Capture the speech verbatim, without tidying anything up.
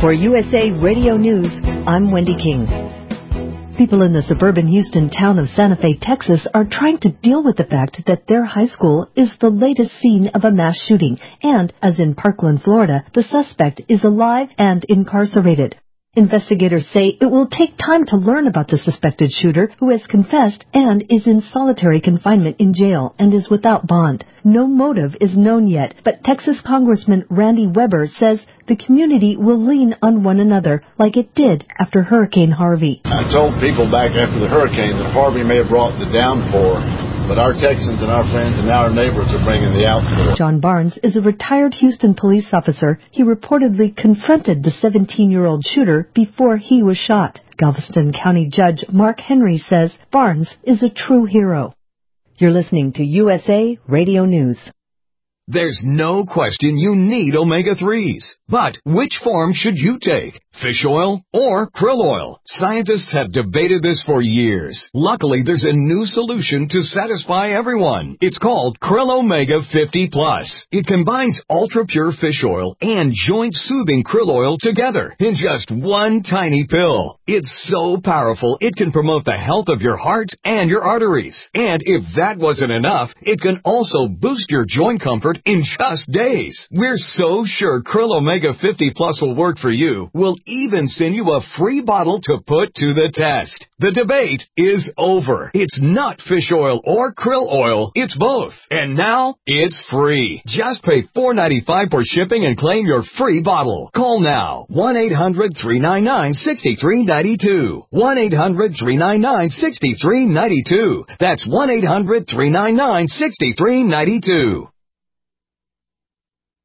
For U S A Radio News, I'm Wendy King. People in the suburban Houston town of Santa Fe, Texas, are trying to deal with the fact that their high school is the latest scene of a mass shooting, and, as in Parkland, Florida, the suspect is alive and incarcerated. Investigators say it will take time to learn about the suspected shooter, who has confessed and is in solitary confinement in jail and is without bond. No motive is known yet, but Texas Congressman Randy Weber says the community will lean on one another like it did after Hurricane Harvey. I told people back after the hurricane that Harvey may have brought the downpour, but our Texans and our friends and our neighbors are bringing the outpour. John Barnes is a retired Houston police officer. He reportedly confronted the seventeen-year-old shooter before he was shot. Galveston County Judge Mark Henry says Barnes is a true hero. You're listening to U S A Radio News. There's no question you need omega threes. But which form should you take? Fish oil or krill oil? Scientists have debated this for years. Luckily, there's a new solution to satisfy everyone. It's called Krill Omega fifty plus. It combines ultra-pure fish oil and joint-soothing krill oil together in just one tiny pill. It's so powerful, it can promote the health of your heart and your arteries. And if that wasn't enough, it can also boost your joint comfort in just days. We're so sure Krill Omega fifty plus will work for you. We'll even send you a free bottle to put to the test. The debate is over. It's not fish oil or krill oil. It's both. And now it's free. Just pay four dollars and ninety-five cents for shipping and claim your free bottle. Call now. one eight hundred three nine nine six three nine two. one eight hundred three nine nine six three nine two. That's one eight hundred three nine nine six three nine two.